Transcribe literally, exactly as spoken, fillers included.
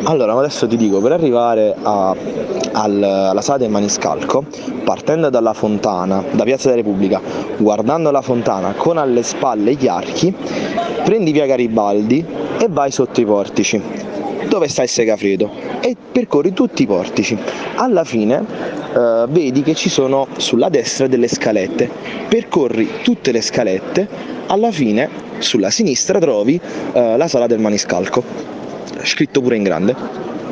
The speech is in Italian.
Allora, ma adesso ti dico, per arrivare a- al- alla sala del Maniscalco, partendo dalla fontana, da Piazza della Repubblica, guardando la fontana con alle spalle gli archi, prendi via Garibaldi e vai sotto i portici, dove sta il Segafredo, e percorri tutti i portici. Alla fine eh, vedi che ci sono sulla destra delle scalette, percorri tutte le scalette, alla fine sulla sinistra trovi eh, la sala del Maniscalco, scritto pure in grande.